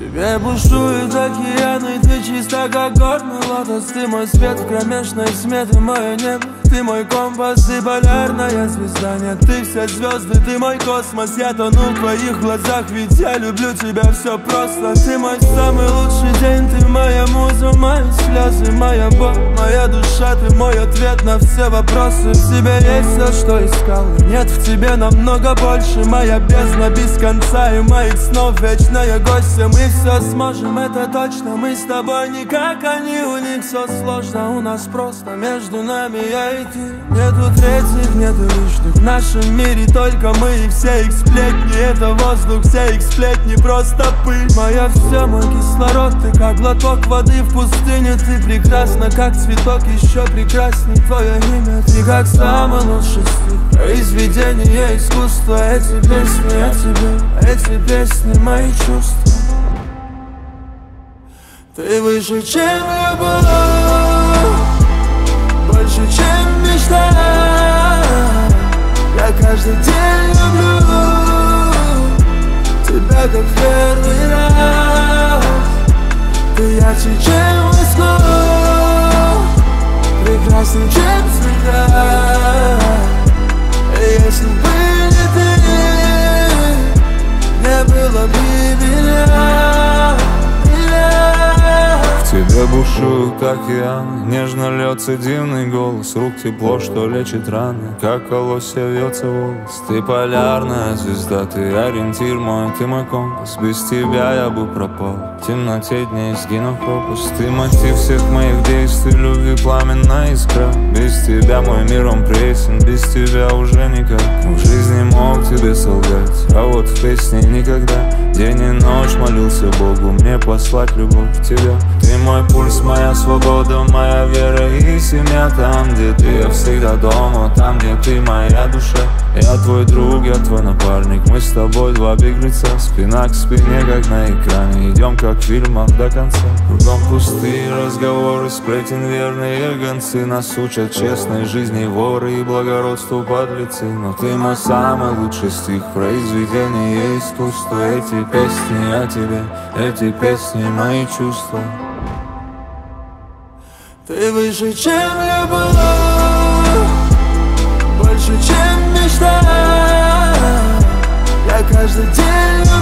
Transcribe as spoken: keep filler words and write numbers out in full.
тебе бушуют океаны, ты чиста, как горный лотос. Ты мой свет в кромешной тьме, ты мое небо, ты мой компас, ты полярная звезда. Нет, ты все звезды, ты мой космос. Я тону в твоих глазах, ведь я люблю тебя, все просто. Ты мой самый лучший день, ты моя муза, мои слезы, моя боль, моя душа. Ты мой ответ на все вопросы. В тебе есть все, что искал, нет в тебе намного больше. Моя бездна без конца и моих снов вечная гостья. Мы все сможем, это точно, мы с тобой не как они. У них все сложно, у нас просто между нами я и ты. Нету третьих, нету лишних в нашем мире, только мы и все их сплетни. Это воздух, все их сплетни, просто пыль. Моя все, мой кислород, ты как глоток воды в пустыне. Ты прекрасна, как цветок, еще прекрасней твое имя. Ты как самый лучший стиль, произведение искусства. Эти песни о тебе, эти песни мои чувства. Ты выше, чем любовь, больше, чем мечта. Я каждый день люблю тебя, как в первый раз. Ты ярче, чем восход, прекрасней, чем звезда. И если бы не ты, не было бы меня. В тебе бушуют океаны, нежно льется дивный голос. Рук тепло, что лечит раны, как колосья вьется волос. Ты полярная звезда, ты ориентир мой, ты мой компас. Без тебя я бы пропал, в темноте дней сгинув пропасть. Ты мотив всех моих действий, любви пламенная искра. Без тебя мой мир он пресен, без тебя уже никак. В жизни мог тебе солгать, а вот в песне никогда. День и ночь молился Богу мне послать любовь в тебя. Ты мой пульс, моя свобода, моя вера и семья. Там, где ты, я всегда дома, там, где ты, моя душа. Я твой друг, я твой напарник, мы с тобой два беглеца. Спина к спине, как на экране, идем как в фильмах до конца. Кругом пустые разговоры, сплетен верные гонцы. Нас учат честной жизни воры и благородству подлецы. Но ты мой самый лучший стих, произведение искусства. Эти песни о тебе, эти песни мои чувства. Ты выше, чем любовь, больше, чем мечта. Я каждый день